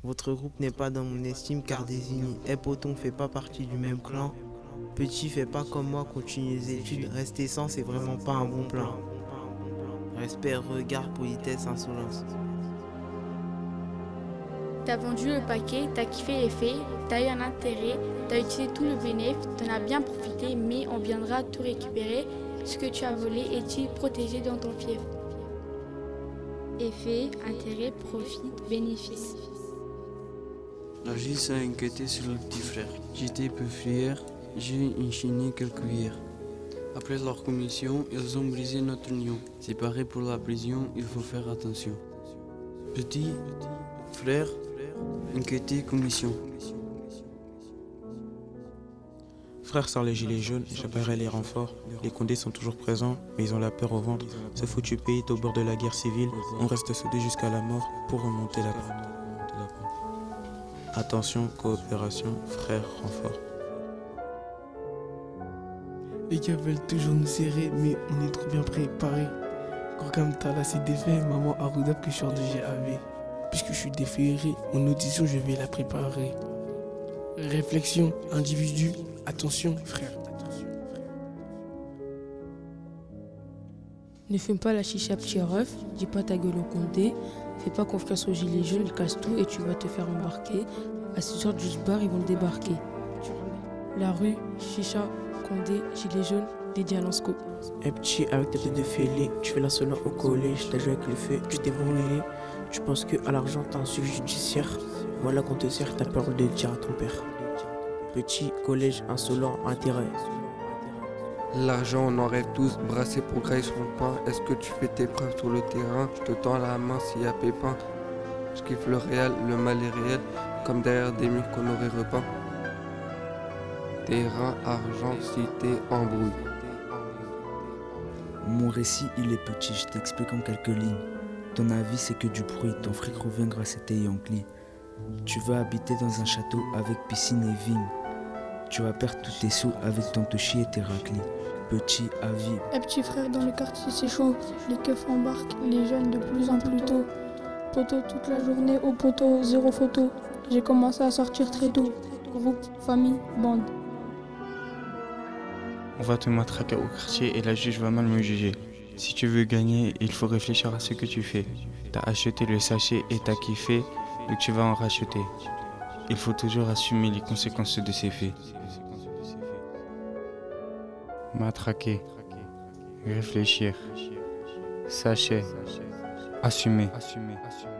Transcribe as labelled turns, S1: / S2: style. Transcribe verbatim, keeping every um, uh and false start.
S1: Votre groupe n'est pas dans mon estime car désigné. Eh poton, fait pas partie du même clan. Petit, fais pas comme moi, continue les études. Rester sans, c'est vraiment pas un bon plan. Respect, regard, politesse, insolence.
S2: T'as vendu le paquet, t'as kiffé les faits, t'as eu un intérêt, t'as utilisé tout le bénéfice, t'en as bien profité, mais on viendra tout récupérer. Ce que tu as volé est-il protégé dans ton fief? Effet, intérêt, profit, bénéfice.
S3: La Gilles s'est inquiété sur le petit frère. J'étais peu fier, j'ai enchaîné quelques cuillères. Après leur commission, ils ont brisé notre union. C'est pareil pour la prison, il faut faire attention. Petit frère, inquiété, commission.
S4: Frère sort les gilets jaunes, j'appellerai les renforts. Les condés sont toujours présents, mais ils ont la peur au ventre. Ce foutu pays est au bord de la guerre civile. On reste soudés jusqu'à la mort pour remonter la pente. Attention, coopération, frère, renfort.
S5: Les gars veulent toujours nous serrer, mais on est trop bien préparés. Gorgam Tala s'est défait, maman Aroudab que je sors de G A V. Puisque je suis déféré, mon audition je vais la préparer. Réflexion, individu, attention frère.
S6: Ne fume pas la chicha petit ref, dis pas ta gueule au condé, fais pas confiance aux gilets jaunes, ils cassent tout et tu vas te faire embarquer. À six heures du bar, ils vont débarquer. La rue, chicha, condé, gilets jaunes, dédié à Lansco.
S5: Eh petit, avec ta tête de fêlé, tu fais la solo au collège, t'as joué avec le feu, tu t'es brûlé. Tu penses que à l'argent t'as un suivi judiciaire. Voilà qu'on te sert, t'as peur de le dire à ton père. Petit, collège, insolent, intérêt.
S7: L'argent, on en rêve tous, brassé pour grailler sur le pain. Est-ce que tu fais tes preuves sur le terrain? Je te tends la main s'il y a pépin. Je kiffe le réel, le mal est réel, comme derrière des murs qu'on aurait repeint. Terrain, argent, cité, embrouille.
S8: Mon récit, il est petit, je t'explique en quelques lignes. Ton avis, c'est que du bruit, ton fric revient grâce à tes Yankees. Tu vas habiter dans un château avec piscine et vigne. Tu vas perdre tous tes sous avec ton touchy et tes raclis. Petit avis.
S9: Eh petit frère, dans le quartier c'est chaud. Les keufs embarquent, les jeunes de plus en plus tôt. Poteau toute la journée au poteau, zéro photo. J'ai commencé à sortir très tôt. Groupe, famille, bande.
S10: On va te matraquer au quartier et la juge va mal me juger. Si tu veux gagner, il faut réfléchir à ce que tu fais. T'as acheté le sachet et t'as kiffé, donc tu vas en racheter. Il faut toujours assumer les conséquences de ces faits. Matraquer, réfléchir, sachet, assumer.